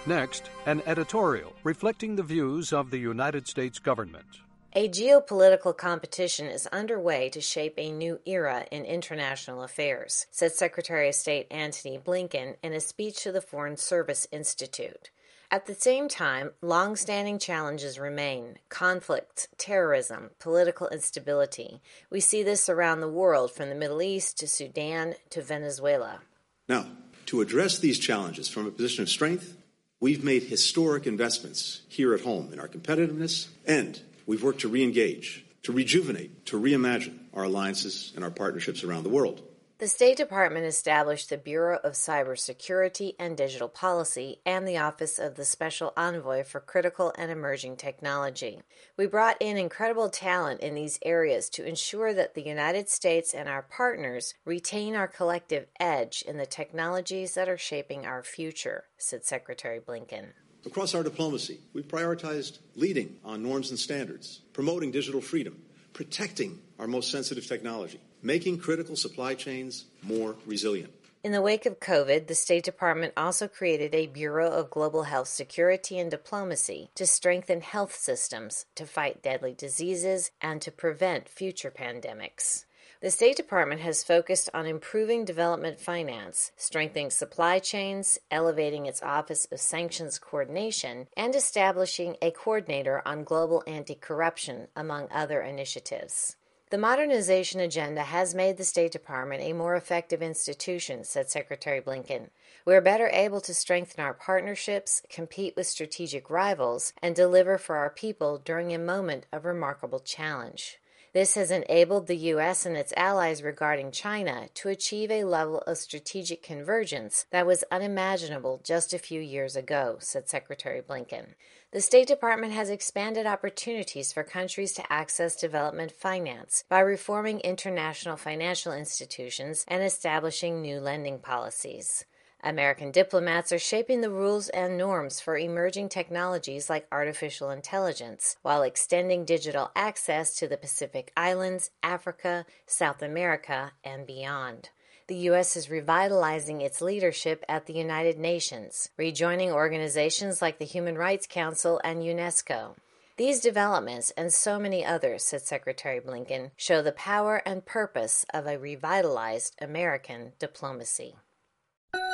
Next, an editorial reflecting the views of the United States government. A geopolitical competition is underway to shape a new era in international affairs, said Secretary of State Antony Blinken in a speech to the Foreign Service Institute. At the same time, long-standing challenges remain: conflicts, terrorism, political instability. We see this around the world, from the Middle East to Sudan to Venezuela. Now, to address these challenges from a position of strength, we've made historic investments here at home in our competitiveness, and we've worked to re-engage, to rejuvenate, to reimagine our alliances and our partnerships around the world. The State Department established the Bureau of Cybersecurity and Digital Policy and the Office of the Special Envoy for Critical and Emerging Technology. We brought in incredible talent in these areas to ensure that the United States and our partners retain our collective edge in the technologies that are shaping our future, said Secretary Blinken. Across our diplomacy, we've prioritized leading on norms and standards, promoting digital freedom, protecting our most sensitive technology, making critical supply chains more resilient. In the wake of COVID, the State Department also created a Bureau of Global Health Security and Diplomacy to strengthen health systems, to fight deadly diseases, and to prevent future pandemics. The State Department has focused on improving development finance, strengthening supply chains, elevating its Office of Sanctions Coordination, and establishing a coordinator on global anti-corruption, among other initiatives. The modernization agenda has made the State Department a more effective institution, said Secretary Blinken. We are better able to strengthen our partnerships, compete with strategic rivals, and deliver for our people during a moment of remarkable challenge. This has enabled the U.S. and its allies regarding China to achieve a level of strategic convergence that was unimaginable just a few years ago, said Secretary Blinken. The State Department has expanded opportunities for countries to access development finance by reforming international financial institutions and establishing new lending policies. American diplomats are shaping the rules and norms for emerging technologies like artificial intelligence, while extending digital access to the Pacific Islands, Africa, South America, and beyond. The U.S. is revitalizing its leadership at the United Nations, rejoining organizations like the Human Rights Council and UNESCO. These developments, and so many others, said Secretary Blinken, show the power and purpose of a revitalized American diplomacy.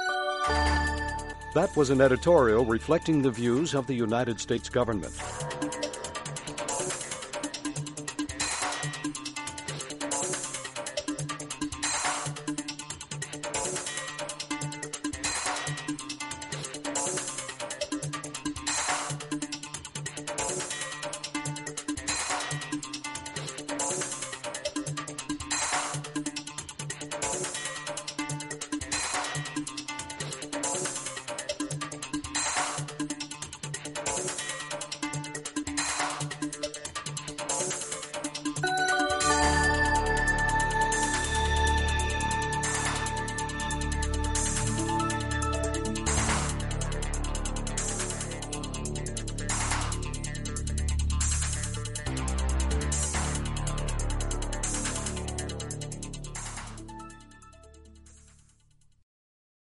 That was an editorial reflecting the views of the United States government.